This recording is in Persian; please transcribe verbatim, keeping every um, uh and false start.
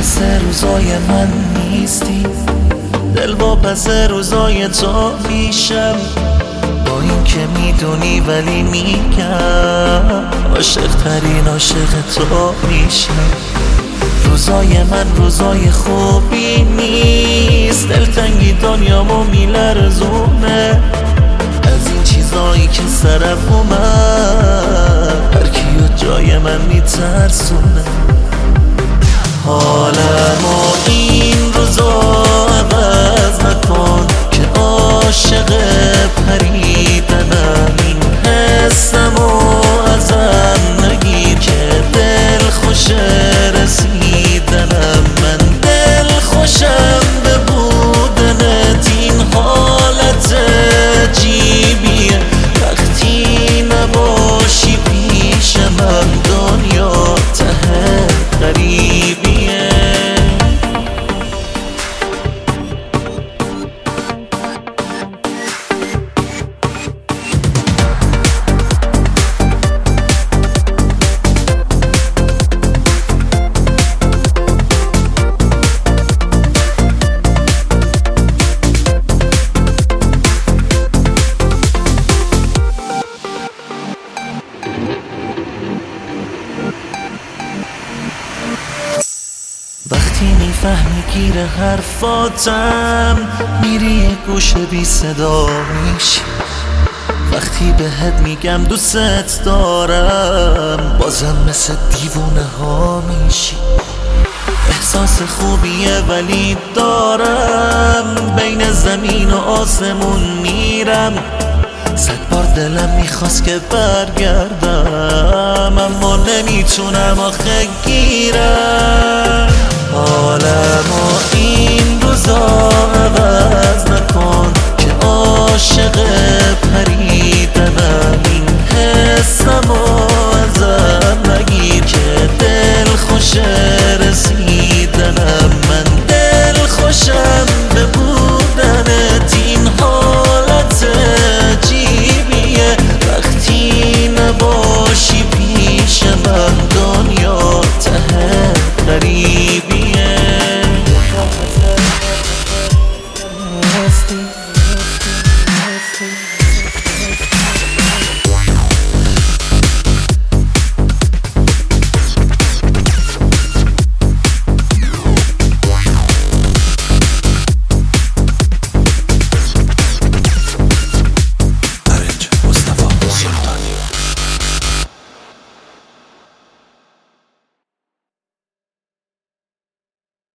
مثل روزای من نیستی، دل واپس روزای تو میشم. با این که میدونی ولی میگم عاشق ترین عاشق تو میشم. روزای من روزای خوبی نیست، دلتنگی دنیامو میلرزونه از این چیزایی که سرم اومد، هر کیو جای من میترسونه. حالمو این روزا عوض نکن که عاشق پریدنم، این حسمو ازم نگیر که دل خوش رسیدنم. من دل خوشم به بودنت، این حالت عجیبیه وقتی نباشی پیشم، دنیا ته غریبیه. وقتی میفهمی گیر حرفاتم، میری یه گوشه بی صدا میشی. وقتی بهت میگم دوست دارم، بازم مثل دیوونه ها میشی. احساس خوبیه ولی دارم، بین زمین و آسمون میرم. صد بار دلم میخواست که برگردم، اما نمیتونم آخه گیرم. حالمو این روزا عوض نکن که عاشق پریدنم، این حسمو ازم نگیر که دل خوشه